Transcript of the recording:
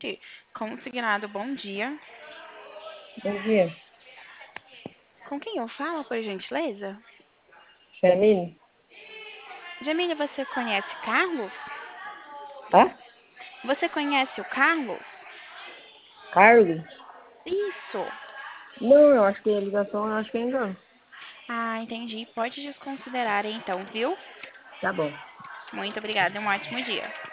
Gente, consignado bom dia. Bom dia, Com quem eu falo, por gentileza? Janine. Jamília, você conhece Carlos? Tá? Você conhece o Carlos? Carlos? Isso. Não, eu acho que a ligação, eu acho que é engano. Ah, entendi. Pode desconsiderar então, viu? Tá bom. Muito obrigada e um ótimo dia.